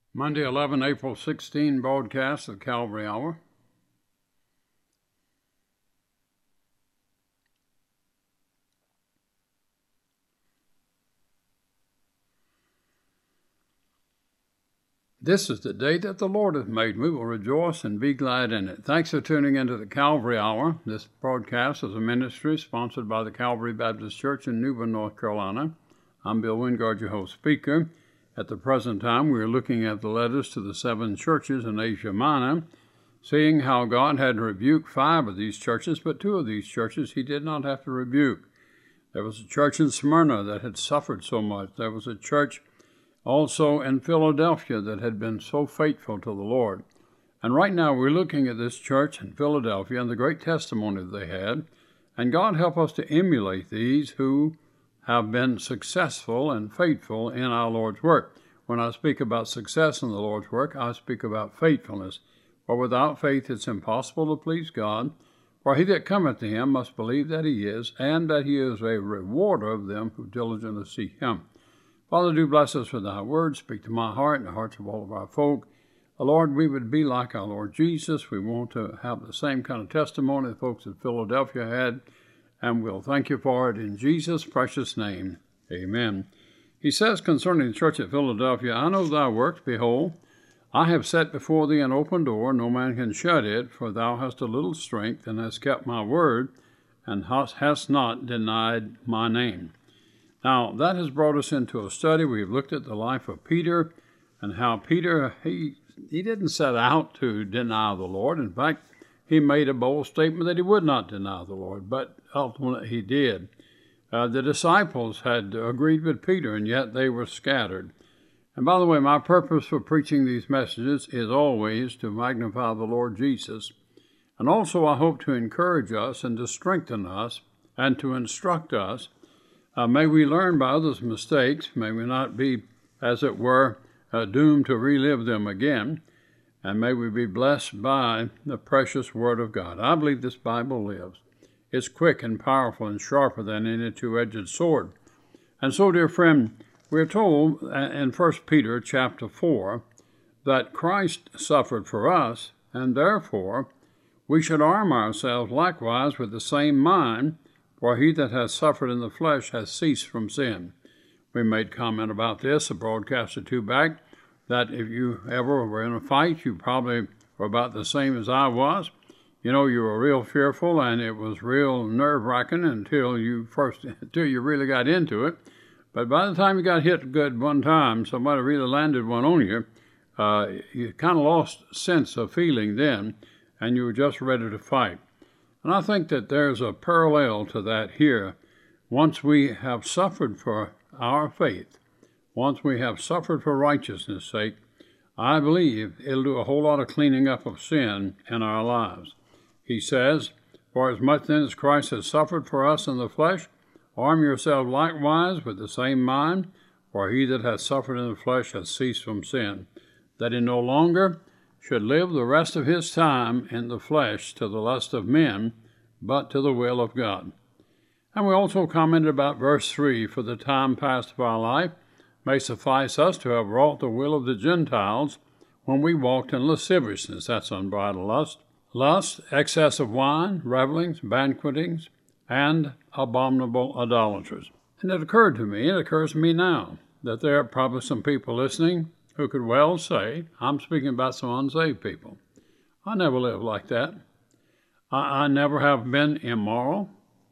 Monday, 11 April 16 broadcast of Calvary Hour. This is the day that the Lord hath made. We will rejoice and be glad in it. Thanks for tuning into the Calvary Hour. This broadcast is a ministry sponsored by the Calvary Baptist Church in New Bern, North Carolina. I'm Bill Wingard, your host speaker. At the present time, we are looking at the letters to the 7 churches in Asia Minor, seeing how God had rebuked 5 of these churches, but 2 of these churches he did not have to rebuke. There was a church in Smyrna that had suffered so much. There was a church also in Philadelphia that had been so faithful to the Lord. And right now we're looking at this church in Philadelphia and the great testimony they had. And God help us to emulate these who have been successful and faithful in our Lord's work. When I speak about success in the Lord's work, I speak about faithfulness. For without faith it's impossible to please God. For he that cometh to him must believe that he is, and that he is a rewarder of them who diligently seek him. Father, do bless us with thy word. Speak to my heart and the hearts of all of our folk. Lord, we would be like our Lord Jesus. We want to have the same kind of testimony the folks in Philadelphia had. And we'll thank you for it in Jesus' precious name. Amen. He says concerning the church at Philadelphia, I know thy works, behold, I have set before thee an open door, no man can shut it, for thou hast a little strength, and hast kept my word, and hast not denied my name. Now, that has brought us into a study. We've looked at the life of Peter, and how Peter, he didn't set out to deny the Lord. In fact, he made a bold statement that he would not deny the Lord, but ultimately he did. The disciples had agreed with Peter, and yet they were scattered. And by the way, my purpose for preaching these messages is always to magnify the Lord Jesus. And also I hope to encourage us and to strengthen us and to instruct us. May we learn by others' mistakes. May we not be, as it were, doomed to relive them again. And may we be blessed by the precious Word of God. I believe this Bible lives. It's quick and powerful and sharper than any two-edged sword. And so, dear friend, we're told in 1 Peter chapter 4 that Christ suffered for us, and therefore we should arm ourselves likewise with the same mind, for he that has suffered in the flesh has ceased from sin. We made comment about this a broadcast or 2 back, that if you ever were in a fight, you probably were about the same as I was. You know, you were real fearful, and it was real nerve-wracking until you really got into it. But by the time you got hit good one time, somebody really landed one on you, you kind of lost sense of feeling then, and you were just ready to fight. And I think that there's a parallel to that here. Once we have suffered for our faith, once we have suffered for righteousness' sake, I believe it'll do a whole lot of cleaning up of sin in our lives. He says, For as much then as Christ has suffered for us in the flesh, arm yourselves likewise with the same mind, for he that has suffered in the flesh has ceased from sin, that he no longer should live the rest of his time in the flesh to the lust of men, but to the will of God. And we also commented about verse 3, For the time past of our life may suffice us to have wrought the will of the Gentiles when we walked in lasciviousness, that's unbridled lust, excess of wine, revellings, banquetings, and abominable idolatries. And it occurs to me now, that there are probably some people listening who could well say, I'm speaking about some unsaved people. I never lived like that. I never have been immoral.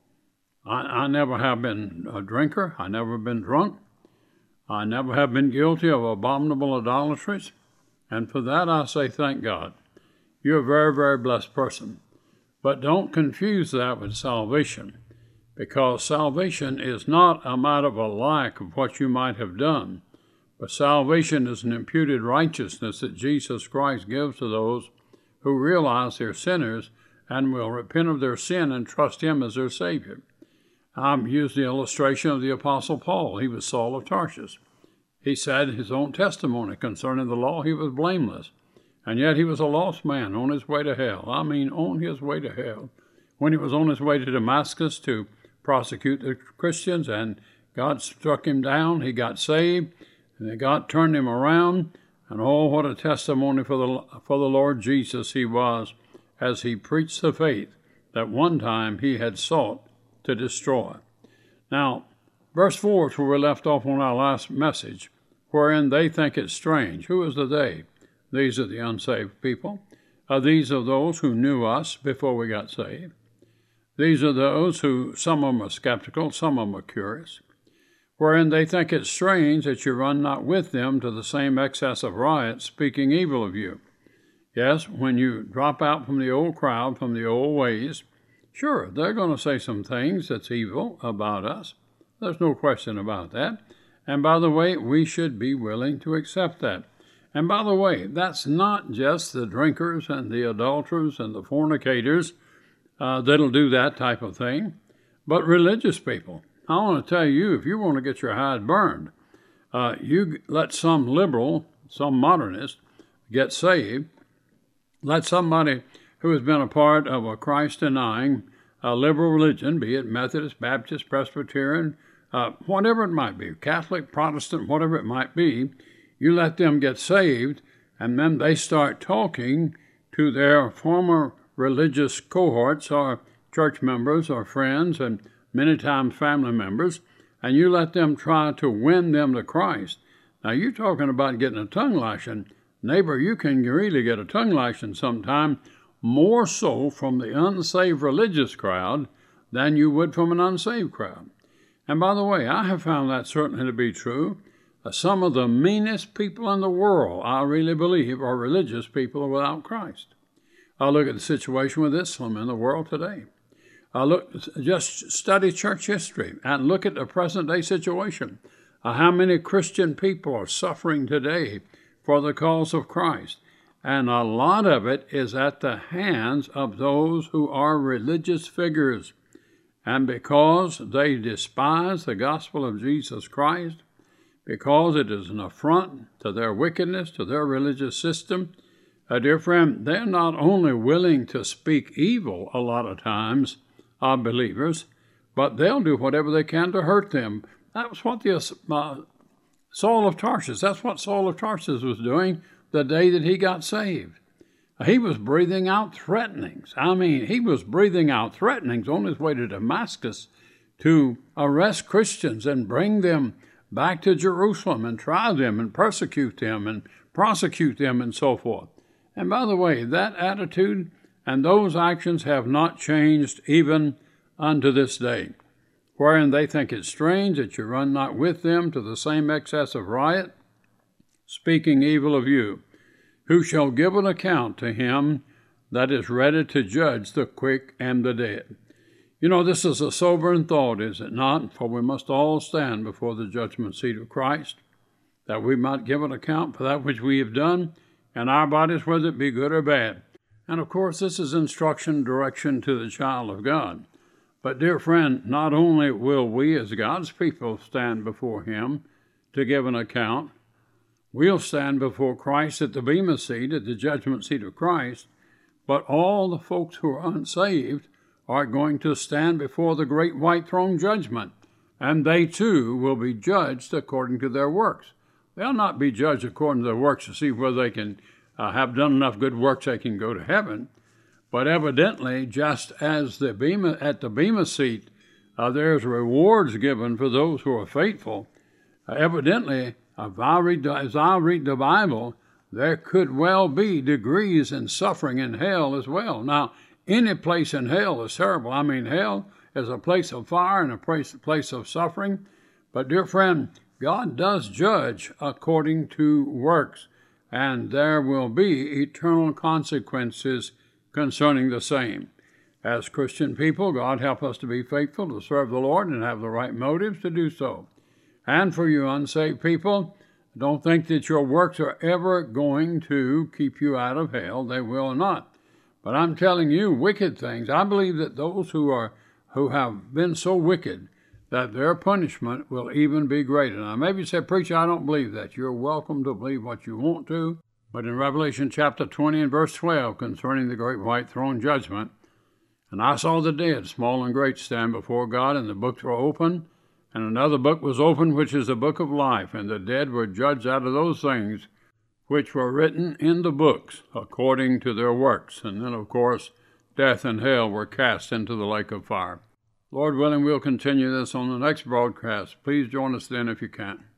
I never have been a drinker. I never been drunk. I never have been guilty of abominable idolatries. And for that I say thank God. You're a very, very blessed person. But don't confuse that with salvation, because salvation is not a matter of a lack of what you might have done, but salvation is an imputed righteousness that Jesus Christ gives to those who realize they're sinners and will repent of their sin and trust him as their Savior. I've used the illustration of the Apostle Paul. He was Saul of Tarsus. He said his own testimony concerning the law, he was blameless. And yet he was a lost man on his way to hell. I mean, on his way to hell. When he was on his way to Damascus to prosecute the Christians, and God struck him down, he got saved, and God turned him around. And oh, what a testimony for the Lord Jesus he was as he preached the faith that one time he had sought to destroy. Now, verse 4 is where we left off on our last message, wherein they think it strange. Who is the they? These are the unsaved people. These are those who knew us before we got saved. These are those who, some of them are skeptical, some of them are curious, wherein they think it strange that you run not with them to the same excess of riot, speaking evil of you. Yes, when you drop out from the old crowd, from the old ways, sure, they're going to say some things that's evil about us. There's no question about that. And by the way, we should be willing to accept that. And by the way, that's not just the drinkers and the adulterers and the fornicators that'll do that type of thing, but religious people. I want to tell you, if you want to get your hide burned, you let some liberal, some modernist get saved, let somebody who has been a part of a Christ-denying liberal religion, be it Methodist, Baptist, Presbyterian, whatever it might be, Catholic, Protestant, whatever it might be, you let them get saved, and then they start talking to their former religious cohorts or church members or friends and many times family members, and you let them try to win them to Christ. Now, you're talking about getting a tongue lashing. Neighbor, you can really get a tongue lashing sometime, more so from the unsaved religious crowd than you would from an unsaved crowd. And by the way, I have found that certainly to be true. Some of the meanest people in the world, I really believe, are religious people without Christ. I look at the situation with Islam in the world today. Just study church history and look at the present day situation. How many Christian people are suffering today for the cause of Christ? And a lot of it is at the hands of those who are religious figures. And because they despise the gospel of Jesus Christ, because it is an affront to their wickedness, to their religious system, dear friend, they're not only willing to speak evil a lot of times of believers, but they'll do whatever they can to hurt them. That was what Saul of Tarsus, that's what Saul of Tarsus was doing the day that he got saved. He was breathing out threatenings. He was breathing out threatenings on his way to Damascus to arrest Christians and bring them back to Jerusalem and try them and persecute them and prosecute them and so forth. And by the way, that attitude and those actions have not changed even unto this day, wherein they think it strange that you run not with them to the same excess of riot, speaking evil of you, who shall give an account to him that is ready to judge the quick and the dead. You know, this is a sobering thought, is it not? For we must all stand before the judgment seat of Christ, that we might give an account for that which we have done in our bodies, whether it be good or bad. And of course, this is instruction, direction to the child of God. But dear friend, not only will we as God's people stand before him to give an account, we'll stand before Christ at the Bema seat, at the judgment seat of Christ, but all the folks who are unsaved are going to stand before the great white throne judgment, and they too will be judged according to their works. They'll not be judged according to their works to see whether they can have done enough good works they can go to heaven, but evidently, just as at the Bema seat, there's rewards given for those who are faithful. Evidently, as I read the Bible, there could well be degrees in suffering in hell as well. Now, any place in hell is terrible. Hell is a place of fire and a place of suffering. But, dear friend, God does judge according to works, and there will be eternal consequences concerning the same. As Christian people, God help us to be faithful, to serve the Lord, and have the right motives to do so. And for you unsaved people, don't think that your works are ever going to keep you out of hell. They will not. But I'm telling you, wicked things. I believe that those who have been so wicked that their punishment will even be greater. Now, maybe you say, preacher, I don't believe that. You're welcome to believe what you want to. But in Revelation chapter 20 and verse 12, concerning the great white throne judgment, and I saw the dead, small and great, stand before God, and the books were open, and another book was opened, which is the book of life, and the dead were judged out of those things which were written in the books according to their works. And then, of course, death and hell were cast into the lake of fire. Lord willing, we'll continue this on the next broadcast. Please join us then if you can.